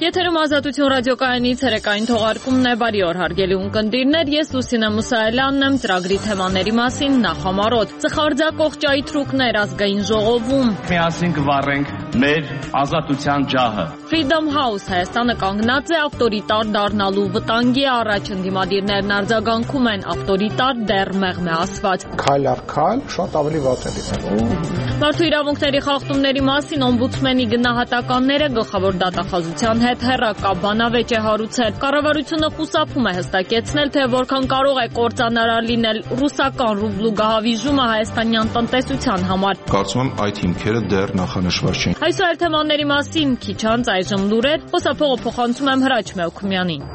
Եթերում Ազատություն ռադիոկայանի ցերեկային թողարկումն է, բարի օր հարգելի ունկնդիրներ, ես Լուսինե Մուսայելյանն եմ, ծրագրի թեմաների մասին նախամարոտ։ Ծխարձակող ճայթրուկներ ազգային ժողովում։ Միասին կվառենք մեր ազատության ջահը։ Freedom House Հայաստանը կանգնած է ավտորիտար դառնալու վտանգի առաջ, ընդդիմադիրներն արձագանքում են ավտորիտար դեռ մեղմ է ասված։ Քայլ առ քայլ շատ ավելի վատ է լինելու։ Մարդու իրավունքների խախտումների մասին օմբուդսմենի գնահատականները գլխավոր դատախազության հետ հեռակա բանավեճ է հարուցել։ Կառավարությունը խուսափում է հստակեցնել, թե որքան կարող է կործանարար լինել ռուսական ռուբլու գահավիժումը հայաստանյան տնտեսության համար։ Կարծում եմ այդ հիմքերը դեռ նախանշված չեն։ Այսօր այլ թեմաների մասին քիչ անց այժմ լուրեր, խոսափողը փոխանցում եմ Հրաչ Մելքումյանին։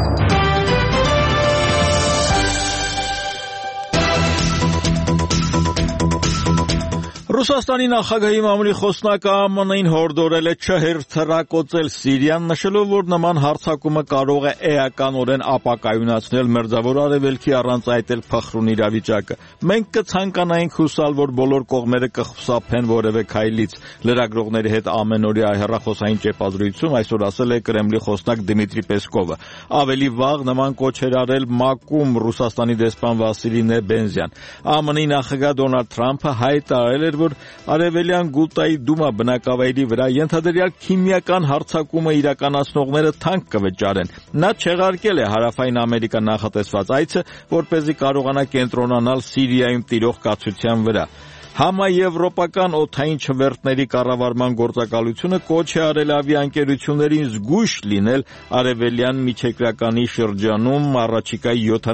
Ռուսաստանի նախագահի մամուլի խոսնակը ԱՄՆ-ին հորդորել է չհերթրակոծել Սիրիան, նշելով, որ նման հարձակումը կարող է էականորեն ապակայունացնել Մերձավոր Արևելքի առանց այդ էլ փխրուն իրավիճակը։ Մենք կցանկանայինք հուսալ, որ բոլոր կողմերը կխուսափեն որևէ քայլից։ Լրագրողների հետ ամենօրյա հեռախոսային ճեպազրույցում այսօր ասել է Կրեմլի խոսնակ Դմիտրի Պեսկովը։ Ավելի վաղ նման կոչ էր արել ՄԱԿ-ում Ռուսաստանի դեսպան Վասիլի Նեբենզյան։ ԱՄՆ-ի նախագահ Դոնալդ Թրամփը հայտարարել էր, որ Արևելյան Գուտայի Դումա բնակավայրի վրա ենթադրյալ քիմիական հարձակումը իրականացնողները թանկ կվճարեն։ Նա չեղարկել է Հարավային Ամերիկա նախատեսված այցը, որպեսզի կարողանա կենտրոնանալ Սիրիայում տիրող կացության վրա։ Համաեվրոպական օդային չվերթների կառավարման գործակալությունը կոչ է արել ավիաընկերություններին զգույշ լինել Արևելյան միջերկրականի շրջանում առաջիկա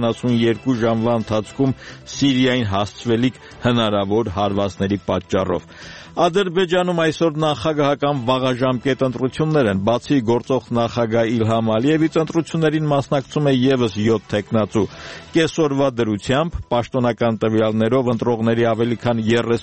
72 ժամվա ընթացքում Սիրիային հասցվելիք հնարավոր հարվածների պատճառով։ Ադրբեջանում այսօր նախագահական վաղաժամկետ ընտրություններ են, բացի գործող նախագահ Իլհամ Ալիևից ընտրություններին մասնակցում է եւս 7 տեխնացու։ Կեսօրվա դրությամբ պաշտոնական տվյալներով ընտրողների ավելի քան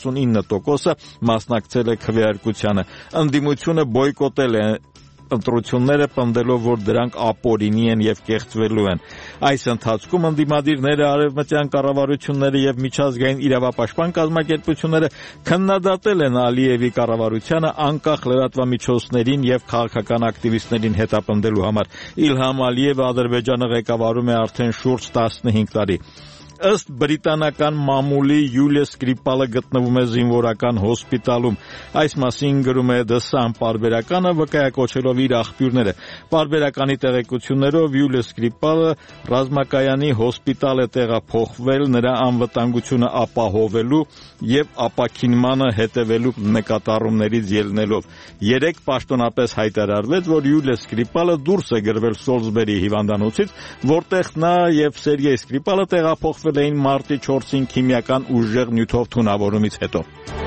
39%-ը մասնակցել է քվեարկությանը։ Ընդդիմությունը բոյկոտել է ընտրությունները, պնդելով, որ դրանք ապօրինի են եւ կեղծվելու են։ Այս ընթացքում ընդդիմադիրները, արևմտյան կառավարությունները եւ միջազգային իրավապաշտպան կազմակերպությունները քննադատել են Ալիևի կառավարությանը անկախ լրատվամիջոցներին եւ քաղաքական ակտիվիստներին հետապնդելու համար։ Իլհամ Ալիևը Ադրբեջանը ղեկավարում է արդեն շուրջ 15 տարի։ Ըստ բրիտանական մամուլի Յուլիա Սկրիպալը գտնվում է զինվորական հոսպիտալում։ Այս մասին գրում է The Sun պարբերականը, վկայակոչելով իր աղբյուրները։ Պարբերականի տեղեկություններով Յուլիա Սկրիպալը ռազմակայանի հոսպիտալ է տեղափոխվել նրա անվտանգությունը ապահովելու եւ ապաքինմանը հետևելու նկատառումներից ելնելով։ 3 պաշտոնապես հայտարարվեց, որ Յուլիա Սկրիպալը դուրս է գրվել Սոլսբերի հիվանդանոցից, որտեղ նա եւ Սերգեյ Սկրիպալը տեղափոխվել էին մարտի 4-ին քիմիական ուժեղ նյութով թունավորումից հետո։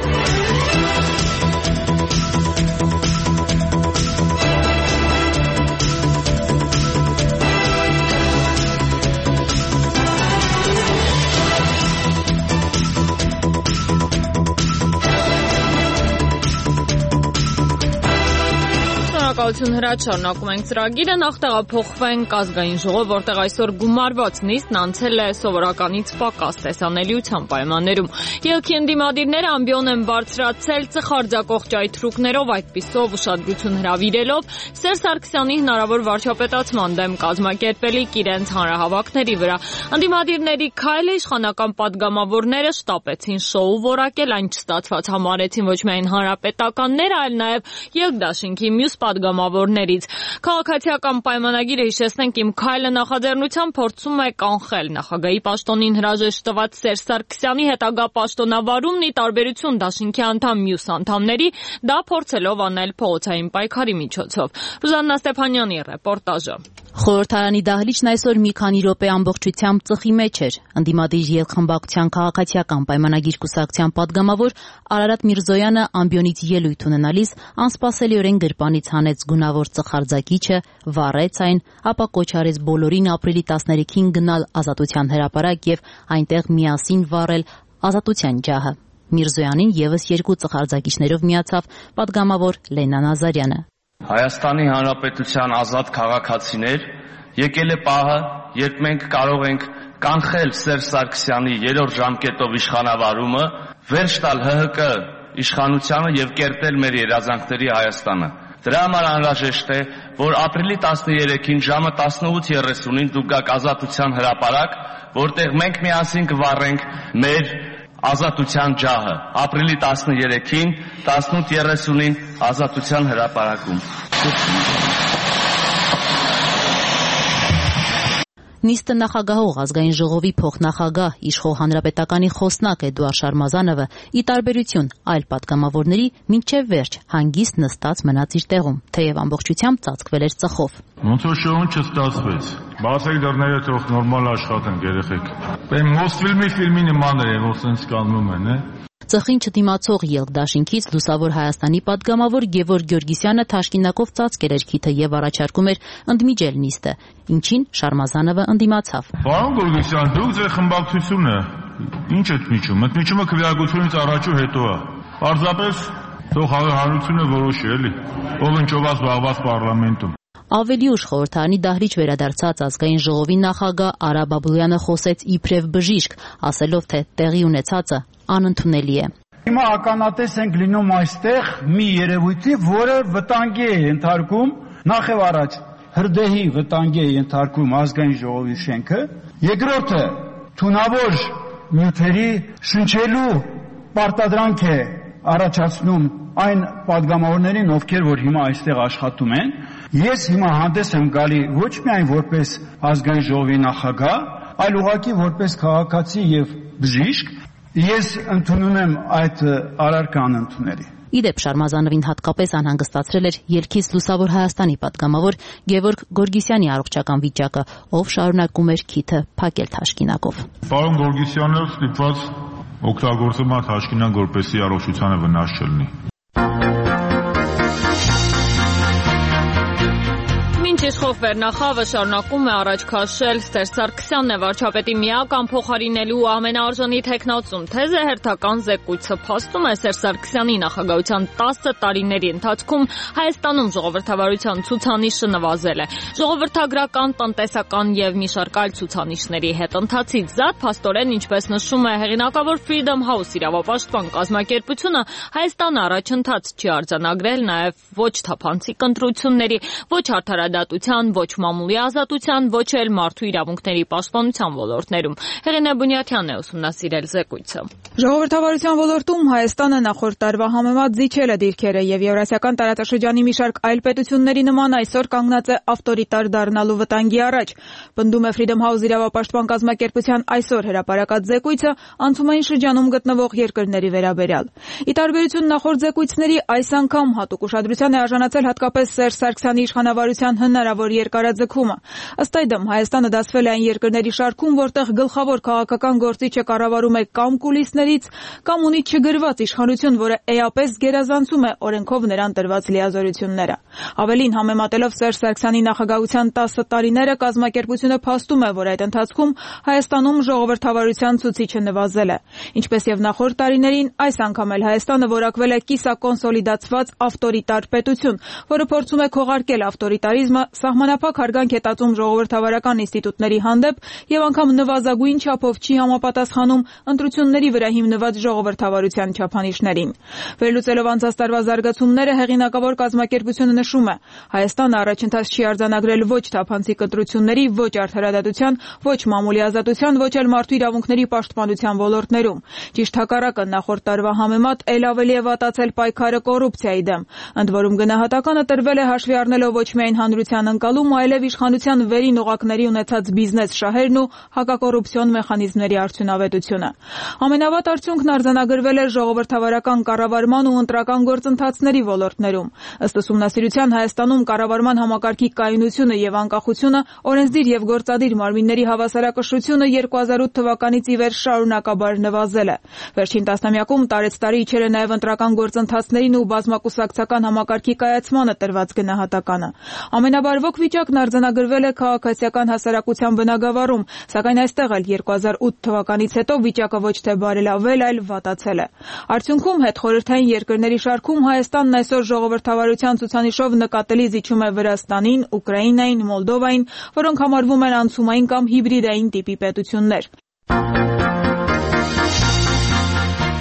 Շնորհակալություն Հրաչ, շարունակում ենք ծրագիրը, նախ տեղափոխվենք Ազգային ժողով, որտեղ այսօր գումարված նիստն անցել է սովորականից պակաս տեսանելիության պայմաններում։ Ելքի ընդդիմադիրները ամբիոն են բարձրացել ծխարձակող ճայթրուկներով, այդպիսով ուշադրություն հրավիրելով Սերժ Սարգսյանի հնարավոր վարչապետացման դեմ կազմակերպելիք իրենց հանրահավաքների վրա։ Ընդդիմադիրների քայլը իշխանական պատգամավորները շտապեցին շոու որակել, այն չստացված համարեցին ոչ միայն հանրապետականները, այլ նաև Երկդաշինքի մյուս պատգամավորներից։ Քաղաքացիական պայմանագիրը, հիշեցնենք, Իմ քայլը նախաձեռնությամբ փորձում է կանխել նախագահի պաշտոնին հրաժեշտ տված Սերժ Սարգսյանի հետագա պաշտոնավարումն ի տարբերություն դաշինքի անդամ մյուս անդամների, դա փորձելով անել փողոցային պայքարի միջոցով։ Ռուզաննա Ստեփանյանի ռեպորտաժը։ Խորհրդարանի դահլիճն այսօր մի քանի րոպե ամբողջությամբ ծխի մեջ էր։ Ընդդիմադիր ելքխմբակցության քաղաքացիական պայմանագիր կուսակցության պատգամավոր Արարատ Միրզոյանը ամբիոնից ելույթ ունենալիս անսպասելիորեն գրպանից հանեց գունավոր ծխարձակիչը, վառեց այն, ապա կոչ արեց բոլորին ապրիլի 13-ին գնալ Ազատության հրապարակ եւ այնտեղ միասին վառել Ազատության ջահը։ Միրզոյանին եւս 2 ծխարձակիչներով միացավ պատգամավոր Լենա Նազարյանը։ Հայաստանի Հանրապետության ազատ քաղաքացիներ, եկել է պահը, երբ մենք կարող ենք կանխել Սերժ Սարգսյանի 3-րդ ժամկետով իշխանավարումը, վերջ տալ ՀՀԿ իշխանությանը եւ կերտել մեր երազանքների Հայաստանը։ Դրա համար անհրաժեշտ է, որ ապրիլի 13-ին ժամը 18:30-ին դուք գաք Ազատության հրապարակ, որտեղ մենք միասին կվառենք մեր ազատության ջահը։ Ապրիլի 13-ին 18:30-ին Ազատության հրապարակում։ Նիստը նախագահող ազգային ժողովի փոխնախագահ իշխող հանրապետականի խոսնակ Էդուարդ Շարմազանովը ի տարբերություն այլ պատգամավորների մինչև վերջ հանգիստ նստած մնաց իր տեղում, թեև ամբողջությամբ ծածկվել էր ծխով։ Ոնց որ շոուն չստացվեց։ Բացեք դռները, թող նորմալ աշխատեն երեխեք։ Մոսֆիլմի ֆիլմի նման է, որ սենց կանգնում են, Ծխին չդիմացող ելք դաշինքից Լուսավոր Հայաստանի պատգամավոր Գևորգ Գյորգիսյանը թաշկինակով ծածկել էր քիթը եւ առաջարկում էր ընդմիջել նիստը, ինչին Շարմազանովը ընդդիմացավ։ Պարոն Գորգիսյան, դուք ձեր խմբակցությունը ինչ եք միջում։ Ընդմիջումը քվեարկությունից առաջ ու հետո է։ Պարզապես թող հանրությունը որոշի, էլի։ Ով ինչով զբաղված պարլամենտում։ Ավելի ուշ խորհրդարանի դահլիճ վերադարձած ազգային ժողովի նախագահ Արա Բաբլոյանը խոսեց իբրև բժիշկ, ասելով, թե տեղի ունեցածը անընդունելի է։ Հիմա ականատես ենք լինում այստեղ մի երևույթի, որը վտանգի է ենթարկում, նախ եւ առաջ հրդեհի վտանգի է ենթարկում ազգային ժողովի շենքը, երկրորդը թունավոր նյութերի շնչելու պարտադրանք է առաջացնում այն պատգամավորներին, ովքեր որ հիմա այստեղ աշխատում են։ Ես հիմա հանդես եմ գալի ոչ միայն որպես ազգային ժողովի նախագահ, այլ ուղղակի որպես քաղաքացի եւ բժիշկ, ես ընդունում եմ այդ արարքան ընդունելի։ Իդեպ Շարմազանովին հատկապես անհանգստացրել էր ելքից Լուսավոր Հայաստանի պատգամավոր Գևորգ Գորգիսյանի առողջական վիճակը, ով շարունակում էր քիթը փակել թաշկինակով։ Պարոն Գորգիսյանը ստիպված օգտագործում է թաշկինակ, որպեսզի առողջությանը վնաս չլինի։ Իշխող վերնախավը շարունակում է առաջ քաշել Սերժ Սարգսյանն է վարչապետի միական փոխարինելու ամենաարժանի թեկնածուն թեզը հերթական զեկույցը փաստում է Սերժ Սարգսյանի նախագահության 10 տարիների ընթացքում Հայաստանում ժողովրդավարության ցուցանիշը նվազել է։ Ժողովրդագրական, տնտեսական եւ մի շարք այլ ցուցանիշների հետ ընթացից զատ փաստորեն, ինչպես նշում է հեղինակավոր Freedom House իրավապաշտպան կազմակերպությունը, Հայաստանը առաջընթաց չի արձանագրել նաեւ ոչ թափանցիկ ընտրությունների, ոչ արդարադատության, ոչ մամուլի ազատության, ոչ էլ մարդու իրավունքների պաշտպանության ոլորտներում։ Հեղինե Բունյաթյանն է ուսումնասիրել զեկույցը։ Ժողովրդավարության ոլորտում Հայաստանը նախորդ տարվա համեմատ զիջել է դիրքերը եւ Եվրասիական տարածաշրջանի մի շարք այլ պետությունների նման այսօր կանգնած է ավտորիտար դառնալու վտանգի առաջ։ Պնդում է Freedom House իրավապաշտպան կազմակերպության այսօր հրապարակած զեկույցը անցումային շրջանում գտնվող երկրների վերաբերյալ։ Ի տարբերություն նախորդ զեկույցների, այս անգամ հատուկ ուշադրության է արժանացել հատկապես Սերժ Սարգսյանի իշխանավարության հնարավոր երկարաձգումը։ Ըստ այդմ Հայաստանը դասվել է այն երկրների շարքում, որտեղ գլխավոր քաղաքական գործիչը կառավարում է կամ կուլիսներից, կամ ունի չգրված իշխանություն, որը էապես գերազանցում է օրենքով նրան տրված լիազորությունները։ Ավելին, համեմատելով Սերժ Սարգսյանի նախագահության 10 տարիները, կազմակերպությունը փաստում է, որ այդ ընթացքում Հայաստանում ժողովրդավարության ցուցիչը նվազել է։ Ինչպես եւ նախորդ տարիներին, այս անգամ էլ Հայաստանը որակվել է կիսակոնսոլիդացված ավտորիտար պետություն, որը փորձում է քողարկել ավտորիտարիզմը, սահմանափակ հարգանք է տածում ժողովրդավարական ինստիտուտների հանդեպ եւ անգամ նվազագույն չափով չի համապատասխանում ընտրությունների վրա հիմնված ժողովրդավարության չափանիշներին։ Վերլուծելով անցած տարվա զարգացումները, հեղինակավոր կազմակերպությունը նշում է. Հայաստանը առաջընթաց չի արձանագրել ոչ թափանցիկ ընտրությունների, ոչ արդարադատության, ոչ մամուլի ազատության, ոչ էլ մարդու իրավունքների պաշտպանության ոլորտներում։ Ճիշտ հակառակը, նախորդ տարվա համեմատ ել ավելի է վատացել պայքարը կոռուպցիայի դեմ, ընդ որում գնահատականը տրվել է հաշվի առնելով ոչ միայն հանրության ընկալում, այլև իշխանության վերին օղակների ունեցած բիզնես շահերն ու հակակոռուպցիոն մեխանիզմների արդյունավետությունը։ Ամենավատ արդյունքն արձանագրվել է ժողովրդավարական կառավարման ու ընտրական գործընթացների ոլորտներում։ Ըստ ուսումնասիրության, Հայաստանում կառավարման համակարգի կայունությունը եւ անկախությունը, օրենսդիր եւ գործադիր մարմինների հավասարակշռությունը 2008 թվականից ի վեր շարունակաբար նվազել է։ Վերջին տասնամյակում տարեցտարի իջել է նաեւ ընտրական գործընթացներին ու բազմակուսակցական համակարգի կայացմանը տրված գնահատականը։ Ամենաբարվոք վիճակն արձանագրվել է քաղաքացիական հասարակության բնագավառում, սակայն այստեղ էլ 2008 թվականից հետո վիճակը ոչ թե բարելավել, այլ վատացել է։ Արդյունքում հետխորհրդային երկրների շարքում Հայաստանն այսօր ժողովրդավարության ցուցանիշով նկատելի զիջում է Վրաստանին, Ուկրաինային, Մոլդովային, որոնք համարվում են անցումային կամ հիբրիդային տիպի պետություններ։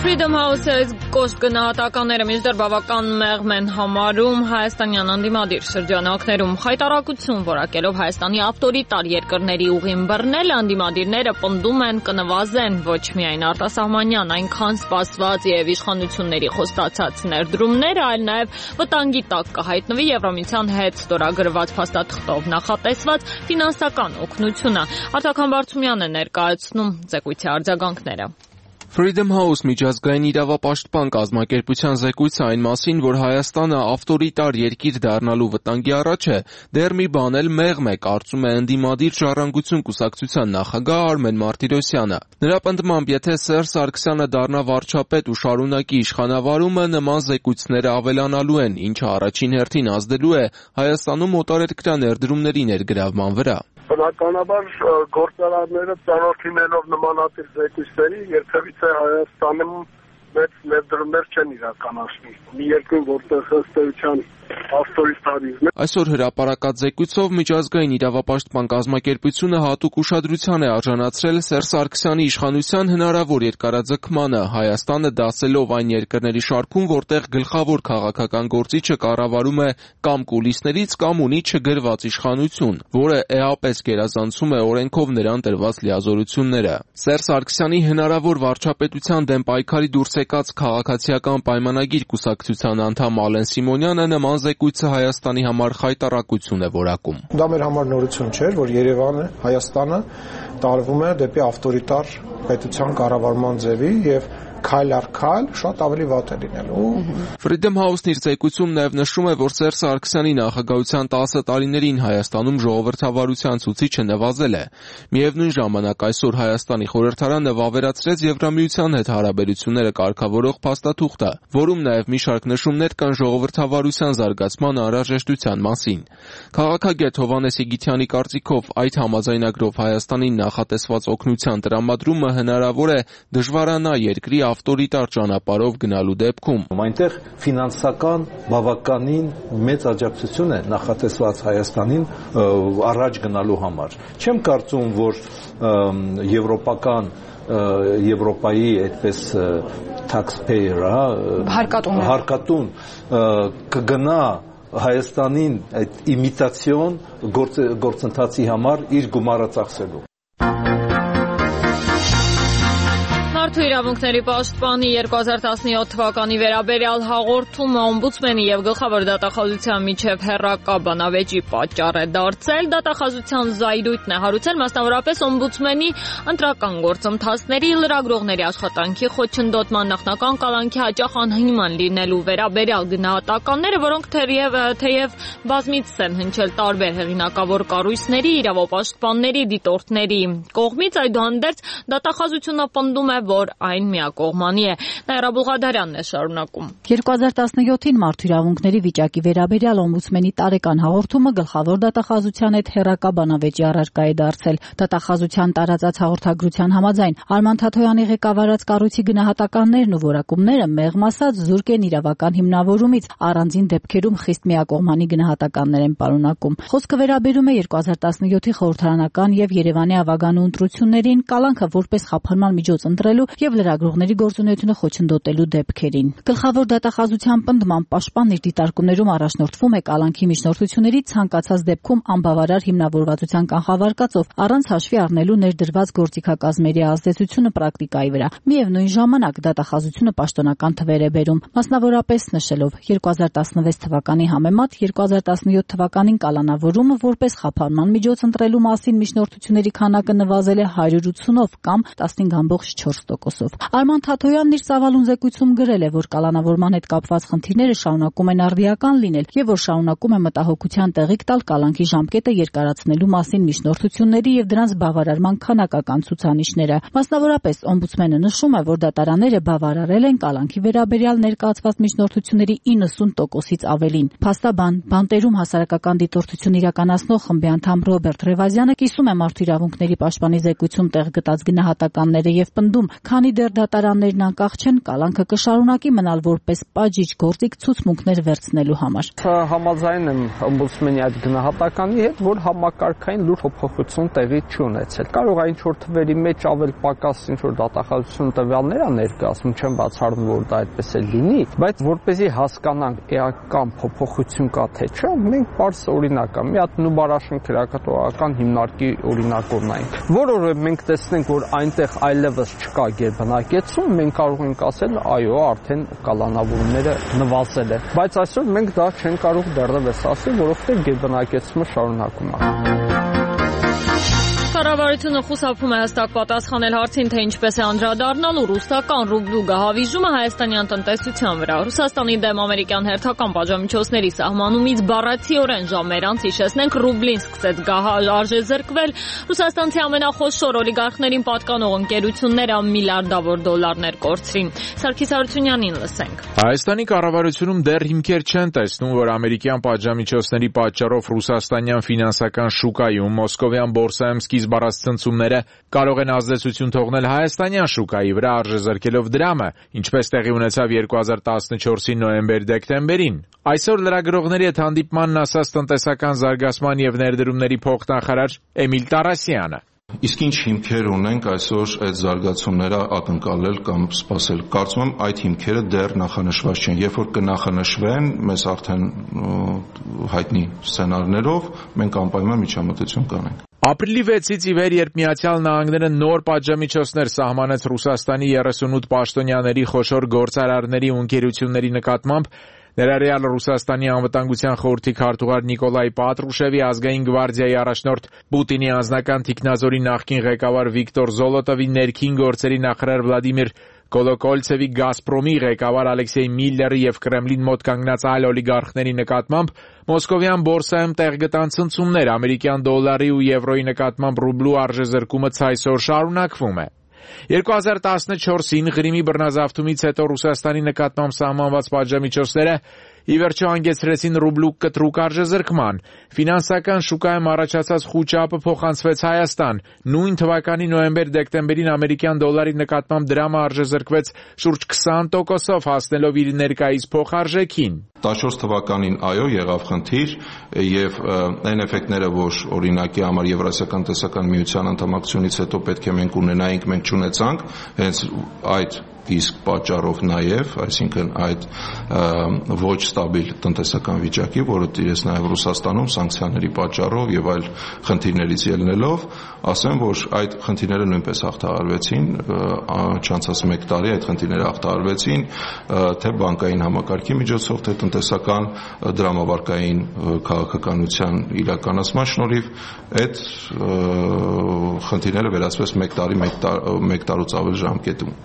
Freedom House-ի կոշտ գնահատականները մինչդեռ բավական մեղմ են համարում հայաստանյան անդիմադիր շրջանակներում խայտառակություն որակելով Հայաստանի ավտորիտար երկրների ուղին բռնել, անդիմադիրները պնդում են կնվազեն ոչ միայն արտասահմանյան, այնքան սպասված եւ իշխանությունների խոստացած ներդրումները, այլ նաեւ վտանգի տակ կհայտնվի Եվրամիության հետ ստորագրված փաստաթղթով նախատեսված ֆինանսական օգնությունը։ Արտական Բարդումյանն է ներկայացնում զեկույցի արձագանքները։ Freedom House միջազգային իրավապաշտպան կազմակերպության զեկույցը այն մասին, որ Հայաստանը ավտորիտար երկիր դառնալու վտանգի առաջ է, դեռ մի բան էլ մեղմ է, կարծում է ընդդիմադիր Ժառանգություն կուսակցության նախագահ Արմեն Մարտիրոսյանը։ Նրա պնդմամբ, եթե Սերժ Սարգսյանը դառնա վարչապետ ու շարունակի իշխանավարումը, նման զեկույցները ավելանալու են, ինչը առաջին հերթին ազդելու է Հայաստանում օտարերկրյա ներդրումների ներգրավման վրա։ Բնականաբար գործարանները ծանոթ նմանատիպ զեկույցների երբևիցե Հայաստանում մեծ ներդրումներ չեն իրականացնի։ Մի երկրում, որտեղ ըստ էության ավտորիտարիզմ է։ Այսօր հրապարակած զեկույցով միջազգային իրավապաշտպան կազմակերպությունը հատուկ ուշադրության է արժանացրել Սերժ Սարգսյանի իշխանության հնարավոր երկարաձգմանը, Հայաստանը դասելով այն երկրների շարքում, որտեղ գլխավոր քաղաքական գործիչը կառավարում է կամ կուլիսներից, կամ ունի չգրված իշխանություն, որը էապես գերազանցում է օրենքով նրան տրված լիազորությունները։ Սերժ Սարգսյանի հնարավոր վարչապետության դեմ պայքարի դուրս եկած քաղաքացիական պայմանագիր կուսակցության անդամ Ալեն Սիմոնյանը նման զեկույցը Հայաստանի համար խայտառակություն է որակում։ Դա մեր համար նորություն չէր, որ Երևանը, Հայաստանը տարվում է դեպի ավտորիտար պետության կառավարման ձևի եւ քայլ առ քայլ շատ ավելի վատ է լինելու։ Freedom House-ն իր զեկույցում նաև նշում է, որ Սերժ Սարգսյանի նախագահության 10 տարիներին Հայաստանում ժողովրդավարության ցուցիչը նվազել է։ Միևնույն ժամանակ այսօր Հայաստանի խորհրդարանը վավերացրեց Եվրամիության հետ հարաբերությունները կարգավորող փաստաթուղթը, որում նաև մի շարք նշումներ կան ժողովրդավարության զարգացման անհրաժեշտության մասին։ Քաղաքագետ Հովհաննես Իգիթյանի կարծիքով այդ համաձայնագրով Հայաստանին նախատեսված օգնության տրամադրումը հնարավոր է դժվարանա երկրի ավտորիտար ճանապարհով գնալու դեպքում։ Այնտեղ ֆինանսական բավականին մեծ աջակցություն է նախատեսված Հայաստանին առաջ գնալու համար։ Չեմ կարծում, որ Եվրոպայի այդպես taxpayer, հարկատուն կգնա Հայաստանին այդ իմիտացիոն գործընթացի համար իր գումարը ծախսելու։ Մարդու իրավունքների պաշտպանի 2017 թվականի վերաբերյալ հաղորդումը օմբուդսմենի եւ գլխավոր դատախազության միջև հեռակա բանավեճի պատճառ է դարձել։ Դատախազության զայրույթն է հարուցել մասնավորապես օմբուդսմենի ընտրական գործընթացների, լրագրողների աշխատանքի խոչընդոտման, նախնական կալանքի հաճախ անհիմն լինելու վերաբերյալ գնահատականները, որոնք թեև բազմիցս են հնչել տարբեր հեղինակավոր կառույցների, իրավապաշտպանների, դիտորդների կողմից, այդուհանդերձ դատախազությունը պնդում է, որ այն միակողմանի է։ Նաիրա Բուղադարյանն է շարունակում։ 2017-ին մարդու իրավունքների վիճակի վերաբերյալ օմբուդսմենի տարեկան հաղորդումը գլխավոր դատախազության հետ հեռակա բանավեճի առարկա է դարձել։ Դատախազության տարածած հաղորդագրության համաձայն Արման Թաթոյանի ղեկավարած կառույցի գնահատականներն ու որակումները մեղմ ասած զուրկ են իրավական հիմնավորումից, առանձին դեպքերում խիստ միակողմանի գնահատականներ են պարունակում։ Խոսքը վերաբերում է 2017-ի խորհրդարանական եւ Երևանի ավագանու ընտրություններին, կալանքը որպես խափանման միջոց ընտրելու եւ լրագրողների գործունեությունը խոչընդոտելու դեպքերին։ Գլխավոր դատախազության պնդմամբ պաշտպանն իր դիտարկումներում առաջնորդվում է կալանքի միջնորդությունների ցանկացած դեպքում անբավարար հիմնավորվածության կանխավարկածով, առանց հաշվի առնելու ներդրված գործիքակազմերի ազդեցությունը պրակտիկայի վրա։ Միևնույն ժամանակ դատախազությունը պաշտոնական թվեր է բերում, մասնավորապես նշելով 2016 թվականի համեմատ 2017 թվականին կալանավորումը որպես խափանման միջոց ընտրելու մասին միջնորդությունների քանակը նվազել է 180-ով կամ 15.4%-ով։ Արման Թաթոյանն իր ծավալուն զեկույցում գրել է, որ կալանավորման հետ կապված խնդիրները շարունակում են արդիական լինել եւ որ շարունակում է մտահոգության տեղիք տալ կալանքի ժամկետը երկարացնելու մասին միջնորդությունների եւ դրանց բավարարման քանակական ցուցանիշները։ Մասնավորապես օմբուդսմենը նշում է, որ դատարանները բավարարել են կալանքի վերաբերյալ ներկայացված միջնորդությունների 90%-ից ավելին։ Փաստաբան, բանտերում հասարակական դիտորդություն իրականացնող խմբի անդամ Ռոբերտ Ռևազյանը կիսում է մարդու իրավունքների պաշտպանի զեկույցում տեղ գտած գնահատականները եւ պնդում, Քանի դեռ դատարաններն անկախ չեն, կալանքը կշարունակի մնալ որպես պատժիչ գործիք ցուցմունքներ վերցնելու համար։ Համաձայն եմ օմբուդսմենի այդ գնահատականի հետ, որ համակարգային լուրջ փոփոխություն տեղի չունեցել։ Կարող է ինչ-որ թվերի մեջ ավել պակաս ինչ-որ դատախազություն տվյալներ ա ներկայացնում, չեմ բացառում, որ դա այդպես է լինի, բայց որպեսզի հասկանանք էական փոփոխություն կա թե չէ, մենք բարձ օրինակ ա, մի հատ Նուբարաշեն քրեակատվական հիմնարկի օրինակ ունենք, որը մենք տեսնենք, որ այնտեղ այլևս չկա գերբնակեցում, մենք կարող ենք ասել, այո, արդեն կալանավորումները նվազել են, բայց այսօր մենք դա չենք կարող դեռևս ասել, որովհետև գերբնակեցումը շարունակում է։ Կառավարությունը խուսափում է հստակ պատասխանել հարցին, թե ինչպես է անդրադառնալու ռուսական ռուբլու գահավիժումը հայաստանյան տնտեսության վրա։ Ռուսաստանի դեմ ամերիկյան հերթական պատժամիջոցների սահմանումից բառացիորեն ժամեր անց հիշեցնենք, ռուբլին սկսեց արժեզրկվել, ռուսաստանցի ամենախոշոր օլիգարխներին պատկանող ընկերությունները միլիարդավոր դոլարներ կորցրին։ Սարգիս Հարությունյանին լսենք։ Հայաստանի կառավարությունում դեռ հիմքեր չեն տեսնում, որ ամերիկյան պատժամիջոցների պատճառով ռուսաստանյան ֆինանսական շուկայում մոսկովյան բորսայում սկիզբ առած ցնցումները կարող են ազդեցություն թողնել հայաստանյան շուկայի վրա արժեզրկելով դրամը, ինչպես տեղի ունեցավ 2014-ի նոյեմբեր-դեկտեմբերին։ Այսօր լրագրողների հետ հանդիպմանն ասաց տնտեսական զարգացման եւ ներդրումների փոխնախարար Էմիլ Տարասյանը։ Իսկ ինչ հիմքեր ունենք այսօր այդ զարգացումները ակնկալել կամ սպասել։ Կարծում եմ այդ հիմքերը դեռ նախանշված չեն։ Երբ որ կնախանշվեն, մեզ արդեն հայտնի սցենարներով մենք անպայման միջամտություն կանենք։ Ապրիլի 6-ից ի վեր, երբ Միացյալ Նահանգները նոր պատժամիջոցներ սահմանեց Ռուսաստանի 38 պաշտոնյաների խոշոր գործարարների ու ընկերությունների նկատմամբ, ներառյալ Ռուսաստանի անվտանգության խորհրդի քարտուղար Նիկոլայ Պատրուշևի, ազգային գվարդիայի առաջնորդ Պուտինի անձնական թիկնազորի նախկին ղեկավար Վիկտոր Զոլոտովի, ներքին գործերի նախարար Վլադիմիր Կոլոկոլցևի, Գազպրոմի ղեկավար Ալեքսեյ Միլլերի եւ Կրեմլին մոտ կանգնած այլ օլիգարխների նկատմամբ մոսկովյան բորսայում տեղ գտան ցնցումներ, ամերիկյան դոլարի ու եվրոյի նկատմամբ ռուբլու արժեզրկումը ցայսօր շարունակվում է։ 2014-ին Ղրիմի բռնազավթումից հետո Ռուսաստանի նկատմամբ սահմանված պատժամիջոցները ի վերջո հանգեցրեցին ռուբլու կտրուկ արժեզրկման։ Ֆինանսական շուկայում առաջացած խուճապը փոխանցվեց Հայաստան։ Նույն թվականի նոյեմբեր-դեկտեմբերին ամերիկյան դոլարի նկատմամբ դրամը արժեզրկվեց շուրջ 20%-ով, հասնելով իր ներկայիս փոխարժեքին։ 14 թվականին այո եղավ խնդիր եւ այն էֆեկտները, որ օրինակի համար Եվրասիական տնտեսական միության անդամակցությունից հետո պետք է մենք ունենայինք, մենք չունեցանք, հենց այդ իսկ պատճառով նաև, այսինքն այդ ոչ ստաբիլ տնտեսական վիճակի, որը տիրեց նաև Ռուսաստանում սանկցիաների պատճառով եւ այլ խնդիրներից ելնելով, ասեմ, որ այդ խնդիրները նույնպես հաղթահարվեցին, չանցած 1 տարի այդ խնդիրները հաղթահարվեցին, թե բանկային համակարգի միջոցով, թե տնտեսական դրամավարկային քաղաքականության իրականացման շնորհիվ այդ խնդիրները վերացվեց 1 տարի, 1 տարուց ավել ժամկետում։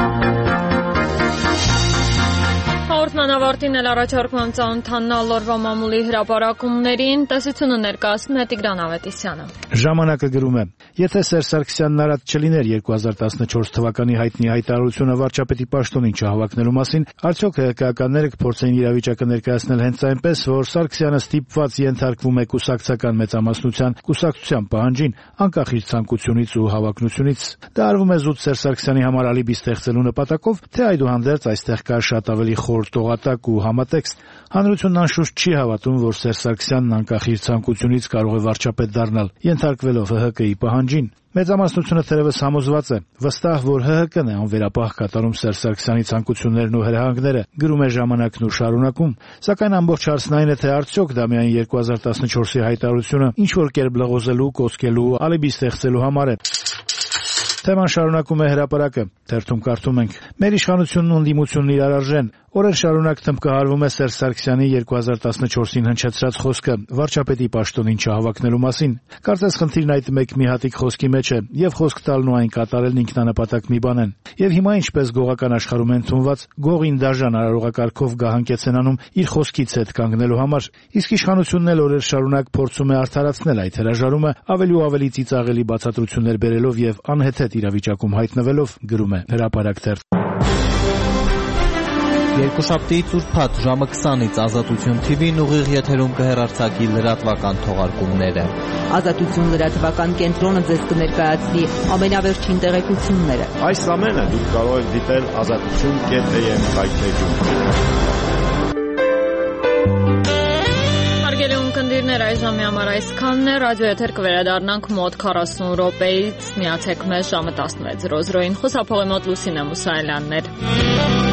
Հաղորդման ավարտին էլ առաջարկում եմ ծանոթանալ օրվա մամուլի հրապարակումներին, տեսությունը ներկայացնում է Տիգրան Ավետիսյանը։ Ժամանակը գրում է. Եթե Սերժ Սարգսյանն արած չլիներ 2014 թվականի հայտնի հայտարարությունը վարչապետի պաշտոնին չհավաքնելու մասին, արդյոք ՀԿ-ականները կփորձեին իրավիճակը ներկայացնել հենց այնպես, որ Սարգսյանը ստիպված ենթարկվում է կուսակցական մեծամասնության կուսակցության պահանջին, անկախ իր ցանկությունից ու հավակնությունից։ Դա արվում է զուտ Սերժ Սարգսյանի համար ալիբի ստեղծելու նպատակով, թե այդուհանդերձ այստեղ կա շատ ավելի խոր տողատակ ու համատեքստ։ Հանրությունն անշուշտ չի հավատում, որ Սերժ Սարգսյանն անկախ իր ցանկությունից կարող է վարչապետ դառնալ, ենթարկվելով ՀՀԿ-ի պահանջին։ Մեծամասնությունը թերևս համոզված է, վստահ, որ ՀՀԿ-ն է անվերապահ կատարում Սերժ Սարգսյանի ցանկություններն ու հրահանգները, գրում է ժամանակն ու շարունակում։ Սակայն ամբողջ հարցն այն է, թե արդյոք դա միայն 2014-ի հայտարարությունը ինչ-որ կերպ լղոզելու, կոծկելու, ալիբի ստեղծելու համար է։ Թեման շարունակում է հրապարակը, թերթում կարդում ենք. Մեր իշխանությունն ու ընդդիմությունն իրարարժեն։ Օրեր շարունակ թմբկահարվում է Սերժ Սարգսյանի 2014-ին հնչեցրած խոսքը վարչապետի պաշտոնին չհավաքնելու մասին։ Կարծես խնդիրն այդ մի հատիկ խոսքի մեջ է, եւ խոսք տալն ու այն կատարելն ինքնանպատակ մի բան են։ Եվ հիմա ինչպես գողական աշխարհում են թունված, գողին դաժան արարողակարգով գահանկեց են անում իր խոսքից հետ կանգնելու համար։ Իսկ իշխանությունն էլ օրեր շարունակ փորձում է արդարացնել այդ հրաժարումը, ավելի ու ավելի ծիծաղելի բացատրություններ բերելով եւ անհեթեթ իրավիճակում հայտնվելով, գրում է Հրապարակ թերթ։ Երկուշաբթիից ուրբաթ ժամը 20-ից Ազատություն TV-ն ուղիղ եթերում կհեռարձակի լրատվական թողարկումները։ Ազատություն լրատվական կենտրոնը ձեզ կներկայացնի ամենավերջին տեղեկությունները։ Այս ամենը դուք կարող եք դիտել azatutun.am հայտնեջում։ Կնդիրներ այժմի համար այսքանն է, ռադիո եթեր կվերադառնանք մոտ 40 րոպեից, միացեք մեզ ժամը 16:00-ին, խոսափողի մոտ Լուսինե Մուսայելյանն էր։